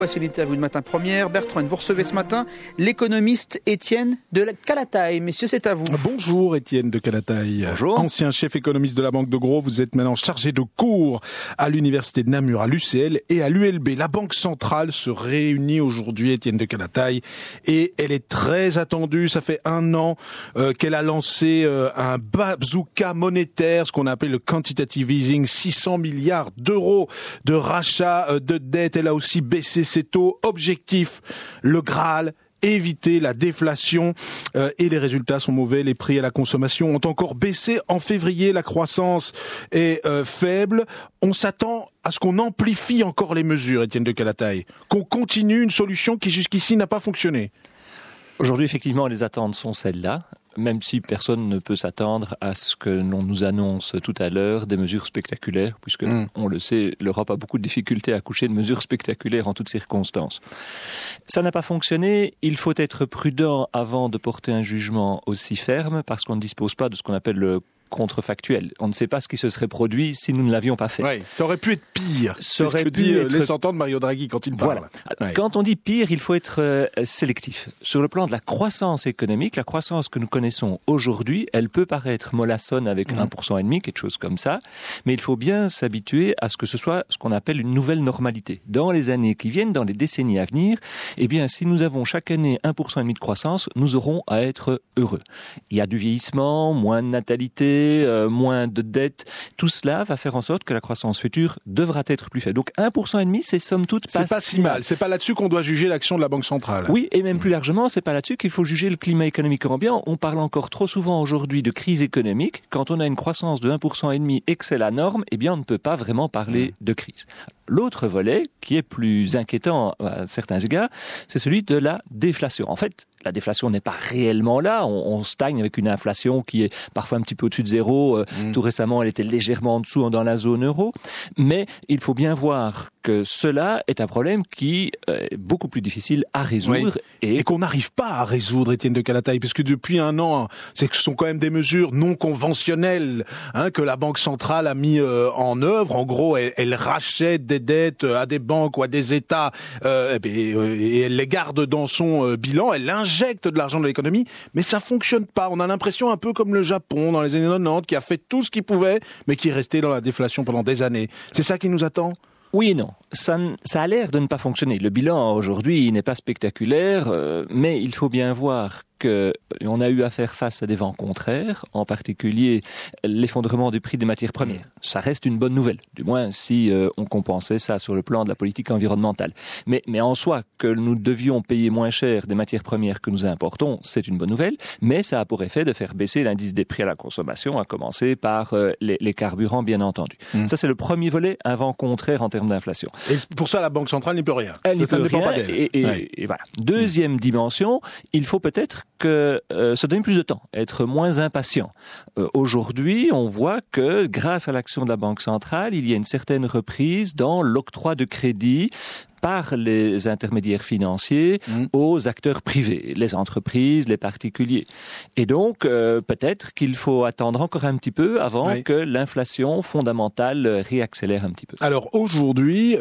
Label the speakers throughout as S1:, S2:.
S1: Voici l'interview de Matin Première. Bertrand, vous recevez ce matin l'économiste Étienne de Calataille. Messieurs, c'est à vous.
S2: Bonjour Étienne de Calataille.
S1: Bonjour.
S2: Ancien chef économiste de la Banque de Gros, vous êtes maintenant chargé de cours à l'Université de Namur, à l'UCL et à l'ULB. La Banque centrale se réunit aujourd'hui, Étienne de Calataille, et elle est très attendue. Ça fait 1 an qu'elle a lancé un bazooka monétaire, ce qu'on appelle le quantitative easing, 600 milliards d'euros de rachat de dette. Elle a aussi baissé ses taux. Objectif, le Graal, éviter la déflation, et les résultats sont mauvais. Les prix à la consommation ont encore baissé en février. La croissance est faible. On s'attend à ce qu'on amplifie encore les mesures, Étienne de Calataille, qu'on continue une solution qui jusqu'ici n'a pas fonctionné.
S3: Aujourd'hui, effectivement, les attentes sont celles-là, même si personne ne peut s'attendre à ce que l'on nous annonce tout à l'heure des mesures spectaculaires, puisque, on le sait, l'Europe a beaucoup de difficultés à accoucher de mesures spectaculaires en toutes circonstances. Ça n'a pas fonctionné, il faut être prudent avant de porter un jugement aussi ferme, parce qu'on ne dispose pas de ce qu'on appelle le contrefactuel. On ne sait pas ce qui se serait produit si nous ne l'avions pas fait.
S2: Oui, ça aurait pu être pire.
S3: Ça
S2: aurait pu laisse entendre Mario Draghi quand il parle.
S3: Voilà. Ouais. Quand on dit pire, il faut être sélectif. Sur le plan de la croissance économique, la croissance que nous connaissons aujourd'hui, elle peut paraître mollassonne avec 1,5%, quelque chose comme ça, mais il faut bien s'habituer à ce que ce soit ce qu'on appelle une nouvelle normalité. Dans les années qui viennent, dans les décennies à venir, eh bien, si nous avons chaque année 1,5% de croissance, nous aurons à être heureux. Il y a du vieillissement, moins de natalité, moins de dettes, tout cela va faire en sorte que la croissance future devra être plus faible. Donc 1,5%, c'est somme toute
S2: pas si mal. C'est pas là-dessus qu'on doit juger l'action de la Banque centrale.
S3: Oui, et même plus largement, c'est pas là-dessus qu'il faut juger le climat économique ambiant. On parle encore trop souvent aujourd'hui de crise économique. Quand on a une croissance de 1,5% et que c'est la norme, eh bien on ne peut pas vraiment parler de crise. L'autre volet, qui est plus inquiétant à certains égards, c'est celui de la déflation. En fait, la déflation n'est pas réellement là. On stagne avec une inflation qui est parfois un petit peu au-dessus de zéro. Tout récemment, elle était légèrement en dessous dans la zone euro. Mais il faut bien voir que cela est un problème qui est beaucoup plus difficile à résoudre.
S2: Oui. Et qu'on n'arrive pas à résoudre, Étienne de Calataille, puisque depuis 1 an, ce sont quand même des mesures non conventionnelles que la Banque centrale a mis en œuvre. En gros, elle rachète des dettes à des banques ou à des États et elle les garde dans son bilan. Elle injecte de l'argent dans l'économie, mais ça fonctionne pas. On a l'impression un peu comme le Japon dans les années 90, qui a fait tout ce qu'il pouvait, mais qui est resté dans la déflation pendant des années. C'est ça qui nous attend ?
S3: Oui et non. Ça a l'air de ne pas fonctionner. Le bilan aujourd'hui n'est pas spectaculaire, mais il faut bien voir qu'on a eu à faire face à des vents contraires, en particulier l'effondrement du prix des matières premières. Ça reste une bonne nouvelle, du moins si on compensait ça sur le plan de la politique environnementale. Mais en soi, que nous devions payer moins cher des matières premières que nous importons, c'est une bonne nouvelle, mais ça a pour effet de faire baisser l'indice des prix à la consommation, à commencer par les carburants, bien entendu. Ça, c'est le premier volet, un vent contraire en termes d'inflation.
S2: Et pour ça, la Banque centrale n'y peut rien.
S3: Elle n'y peut rien, et voilà. Deuxième dimension, il faut peut-être que se donner plus de temps, être moins impatient. Aujourd'hui, on voit que grâce à l'action de la Banque centrale, il y a une certaine reprise dans l'octroi de crédit par les intermédiaires financiers aux acteurs privés, les entreprises, les particuliers. Et donc, peut-être qu'il faut attendre encore un petit peu avant que l'inflation fondamentale réaccélère un petit peu.
S2: Alors aujourd'hui,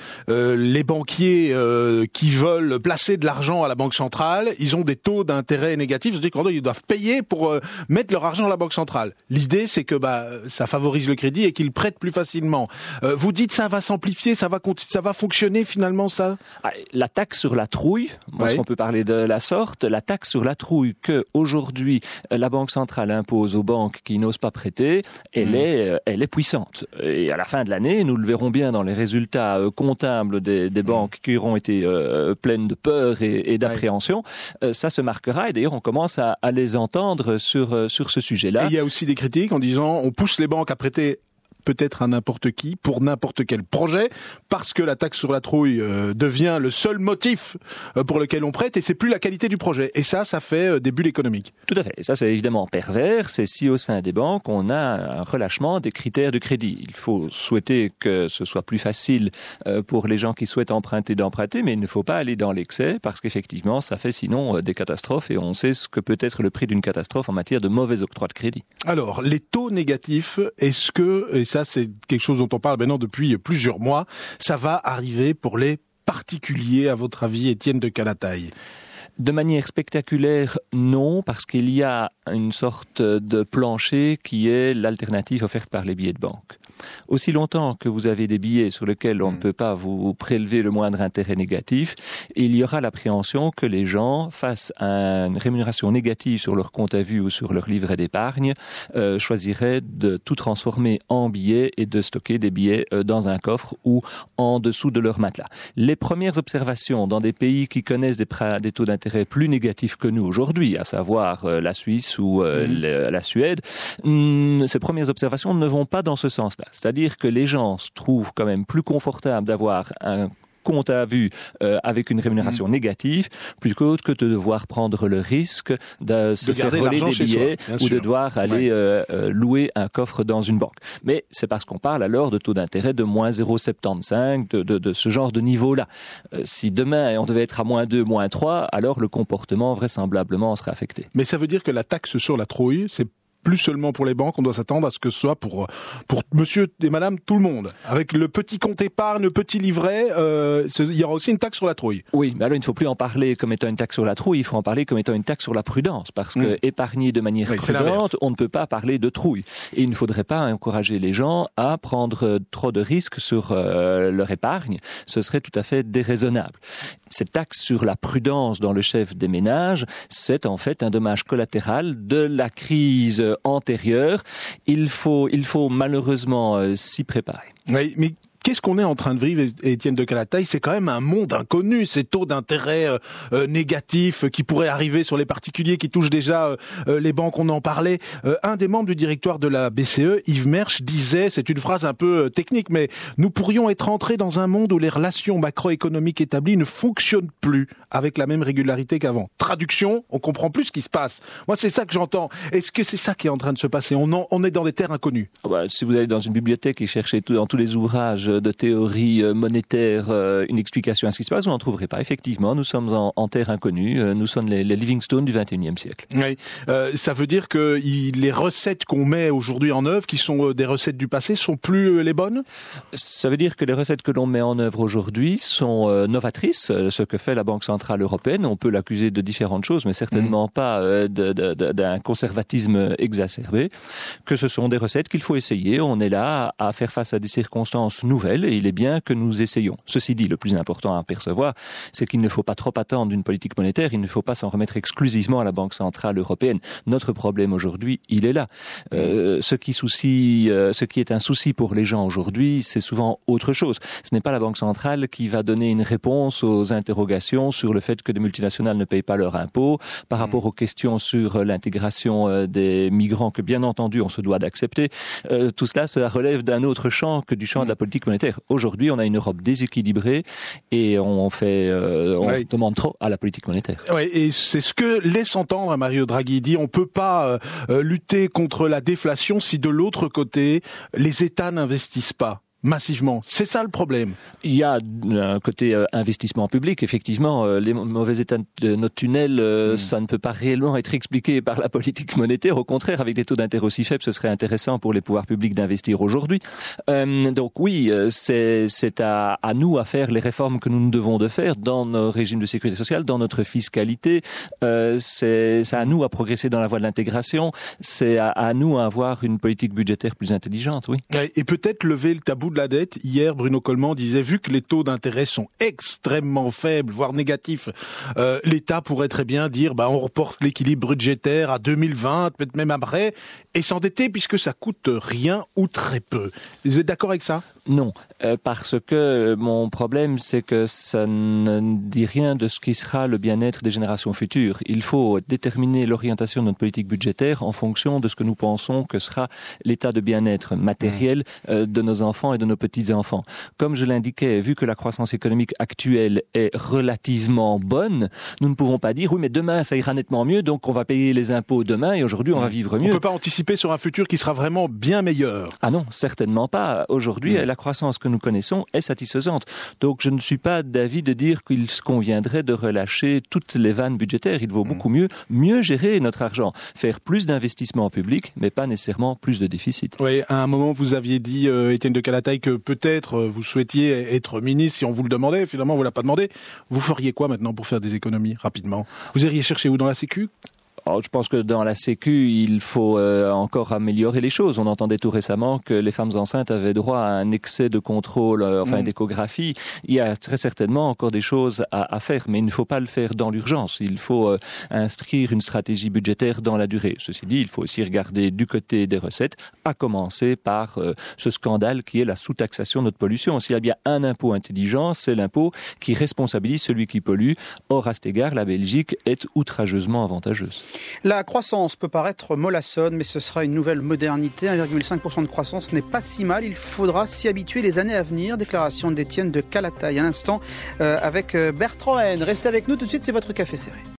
S2: les banquiers qui veulent placer de l'argent à la Banque centrale, ils ont des taux d'intérêt négatifs, c'est-à-dire qu'ils doivent payer pour mettre leur argent à la Banque centrale. L'idée, c'est que ça favorise le crédit et qu'ils prêtent plus facilement. Vous dites ça va s'amplifier, ça va fonctionner finalement, ça ?
S3: La taxe sur la trouille, parce qu'on peut parler de la sorte, la taxe sur la trouille que aujourd'hui la Banque centrale impose aux banques qui n'osent pas prêter, elle est puissante. Et à la fin de l'année, nous le verrons bien dans les résultats comptables des banques qui auront été pleines de peur et d'appréhension, ça se marquera, et d'ailleurs on commence à les entendre sur ce sujet-là.
S2: Et il y a aussi des critiques en disant on pousse les banques à prêter peut-être à n'importe qui, pour n'importe quel projet, parce que la taxe sur la trouille devient le seul motif pour lequel on prête, et c'est plus la qualité du projet. Et ça fait des bulles économiques.
S3: Tout à fait. Et ça, c'est évidemment pervers. C'est si au sein des banques, on a un relâchement des critères de crédit. Il faut souhaiter que ce soit plus facile pour les gens qui souhaitent emprunter d'emprunter, mais il ne faut pas aller dans l'excès, parce qu'effectivement, ça fait sinon des catastrophes, et on sait ce que peut être le prix d'une catastrophe en matière de mauvais octroi de crédit.
S2: Alors, les taux négatifs, et ça c'est quelque chose dont on parle maintenant depuis plusieurs mois, ça va arriver pour les particulier, à votre avis, Étienne de Calataille?
S3: De manière spectaculaire, non, parce qu'il y a une sorte de plancher qui est l'alternative offerte par les billets de banque. Aussi longtemps que vous avez des billets sur lesquels on ne peut pas vous prélever le moindre intérêt négatif, il y aura l'appréhension que les gens, face à une rémunération négative sur leur compte à vue ou sur leur livret d'épargne, choisiraient de tout transformer en billets et de stocker des billets dans un coffre ou en dessous de leur matelas. Les premières observations dans des pays qui connaissent des taux d'intérêt plus négatifs que nous aujourd'hui, à savoir la Suisse ou la Suède, ces premières observations ne vont pas dans ce sens-là. C'est-à-dire que les gens se trouvent quand même plus confortables d'avoir un compte à vue avec une rémunération négative, plutôt que de devoir prendre le risque de se faire voler des billets ou de devoir aller louer un coffre dans une banque. Mais c'est parce qu'on parle alors de taux d'intérêt de moins 0,75, de ce genre de niveau-là. Si demain on devait être à moins 2, moins 3, alors le comportement vraisemblablement serait affecté.
S2: Mais ça veut dire que la taxe sur la trouille, c'est plus seulement pour les banques, on doit s'attendre à ce que ce soit pour monsieur et madame tout le monde. Avec le petit compte épargne, le petit livret, il y aura aussi une taxe sur la trouille.
S3: Oui, mais alors il ne faut plus en parler comme étant une taxe sur la trouille, il faut en parler comme étant une taxe sur la prudence, parce que épargner de manière prudente, on ne peut pas parler de trouille. Et il ne faudrait pas encourager les gens à prendre trop de risques sur leur épargne, ce serait tout à fait déraisonnable. Cette taxe sur la prudence dans le chef des ménages, c'est en fait un dommage collatéral de la crise antérieure. Il faut malheureusement s'y préparer.
S2: Oui, mais qu'est-ce qu'on est en train de vivre, Étienne de Calataille? C'est quand même un monde inconnu, ces taux d'intérêt négatifs qui pourraient arriver sur les particuliers qui touchent déjà les banques, on en parlait. Un des membres du directoire de la BCE, Yves Mersch, disait, c'est une phrase un peu technique, mais nous pourrions être entrés dans un monde où les relations macroéconomiques établies ne fonctionnent plus avec la même régularité qu'avant. Traduction, on comprend plus ce qui se passe. Moi, c'est ça que j'entends. Est-ce que c'est ça qui est en train de se passer? On est dans des terres inconnues.
S3: Si vous allez dans une bibliothèque et cherchez dans tous les ouvrages de théorie monétaire une explication à ce qui se passe, vous n'en trouverez pas. Effectivement, nous sommes en terre inconnue, nous sommes les Livingstone du XXIe siècle.
S2: Oui, ça veut dire que les recettes qu'on met aujourd'hui en œuvre, qui sont des recettes du passé, sont plus les bonnes?
S3: Ça veut dire que les recettes que l'on met en œuvre aujourd'hui sont novatrices, ce que fait la Banque Centrale Européenne. On peut l'accuser de différentes choses, mais certainement pas d'un conservatisme exacerbé, que ce sont des recettes qu'il faut essayer. On est là à faire face à des circonstances nouvelles, et il est bien que nous essayons. Ceci dit, le plus important à percevoir, c'est qu'il ne faut pas trop attendre d'une politique monétaire, il ne faut pas s'en remettre exclusivement à la Banque Centrale Européenne. Notre problème aujourd'hui, il est là. Ce qui est un souci pour les gens aujourd'hui, c'est souvent autre chose. Ce n'est pas la Banque Centrale qui va donner une réponse aux interrogations sur le fait que des multinationales ne payent pas leurs impôts, par rapport aux questions sur l'intégration des migrants que, bien entendu, on se doit d'accepter. Tout cela, ça relève d'un autre champ que du champ de la politique monétaire. Aujourd'hui, on a une Europe déséquilibrée et on demande trop à la politique monétaire.
S2: Oui, et c'est ce que laisse entendre Mario Draghi. Il dit on peut pas lutter contre la déflation si de l'autre côté les États n'investissent pas massivement. C'est ça le problème.
S3: Il y a un côté investissement public. Effectivement, les mauvais états de notre tunnel, ça ne peut pas réellement être expliqué par la politique monétaire. Au contraire, avec des taux d'intérêt aussi faibles, ce serait intéressant pour les pouvoirs publics d'investir aujourd'hui. Donc oui, c'est à nous à faire les réformes que nous devons de faire dans nos régimes de sécurité sociale, dans notre fiscalité. C'est à nous à progresser dans la voie de l'intégration. C'est à nous à avoir une politique budgétaire plus intelligente, oui.
S2: Et peut-être lever le tabou de la dette. Hier, Bruno Coleman disait, vu que les taux d'intérêt sont extrêmement faibles, voire négatifs, l'État pourrait très bien dire, on reporte l'équilibre budgétaire à 2020, peut-être même après, et s'endetter puisque ça coûte rien ou très peu. Vous êtes d'accord avec ça?
S3: Non, parce que mon problème, c'est que ça ne dit rien de ce qui sera le bien-être des générations futures. Il faut déterminer l'orientation de notre politique budgétaire en fonction de ce que nous pensons que sera l'état de bien-être matériel de nos enfants et de nos petits-enfants. Comme je l'indiquais, vu que la croissance économique actuelle est relativement bonne, nous ne pouvons pas dire, oui, mais demain, ça ira nettement mieux, donc on va payer les impôts demain et aujourd'hui, on va vivre mieux.
S2: On ne peut pas anticiper sur un futur qui sera vraiment bien meilleur.
S3: Ah non, certainement pas. Aujourd'hui, la la croissance que nous connaissons est satisfaisante. Donc je ne suis pas d'avis de dire qu'il conviendrait de relâcher toutes les vannes budgétaires. Il vaut beaucoup mieux gérer notre argent, faire plus d'investissements publics, mais pas nécessairement plus de déficit.
S2: Oui, à un moment, vous aviez dit, Étienne de Calataille, que peut-être vous souhaitiez être ministre si on vous le demandait. Finalement, on vous l'a pas demandé. Vous feriez quoi maintenant pour faire des économies rapidement? Vous iriez chercher où, dans la Sécu?
S3: Alors, je pense que dans la Sécu, il faut encore améliorer les choses. On entendait tout récemment que les femmes enceintes avaient droit à un excès de contrôle, d'échographie. Il y a très certainement encore des choses à faire, mais il ne faut pas le faire dans l'urgence. Il faut inscrire une stratégie budgétaire dans la durée. Ceci dit, il faut aussi regarder du côté des recettes, à commencer par ce scandale qui est la sous-taxation de notre pollution. S'il y a bien un impôt intelligent, c'est l'impôt qui responsabilise celui qui pollue. Or, à cet égard, la Belgique est outrageusement avantageuse.
S1: La croissance peut paraître mollassonne, mais ce sera une nouvelle modernité. 1,5% de croissance n'est pas si mal. Il faudra s'y habituer les années à venir. Déclaration d'Étienne de Calataille. À l'instant avec Bertrand Haine. Restez avec nous tout de suite, c'est votre café serré.